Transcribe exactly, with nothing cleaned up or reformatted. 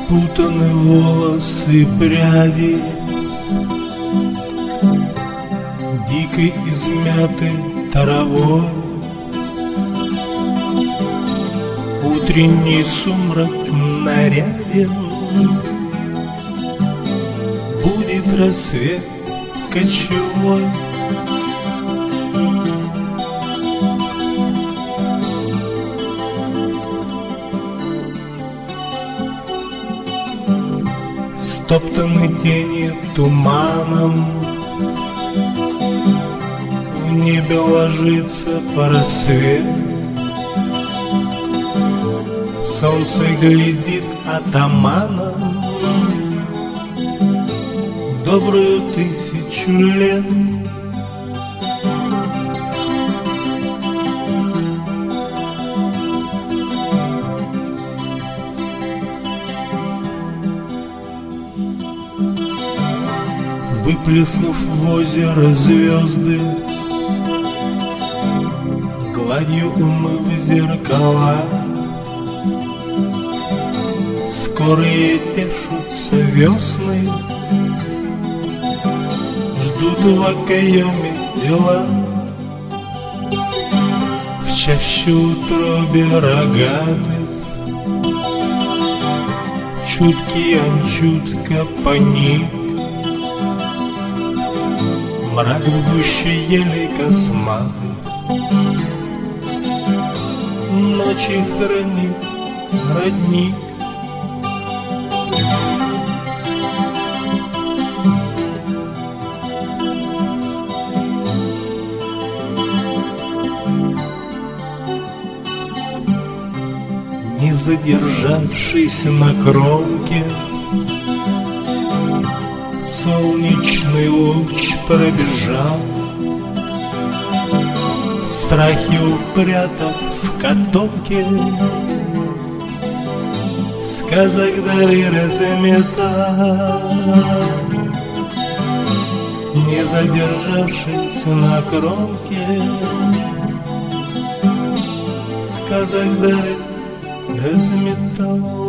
Спутаны волосы пряди, дико измяты травой. Утренний сумрак наряден, будет рассвет кочевой. Стоптаны тени туманом, в небе ложится просвет. Солнце глядит атаманом добрую тысячу лет. Выплеснув в озеро звезды, гладью умыв зеркала, скорые тешутся весны, ждут в окоеме дела. В чаще утробе рогатых чуткий анчутка поник. Мрак в гуще елей косматых ночи хранит родник. Не задержавшись на кромке, солнечный луч пробежал, страхи упрятав в котомке, сказок дары разметал. Не задержавшись на кромке, сказок дары разметал.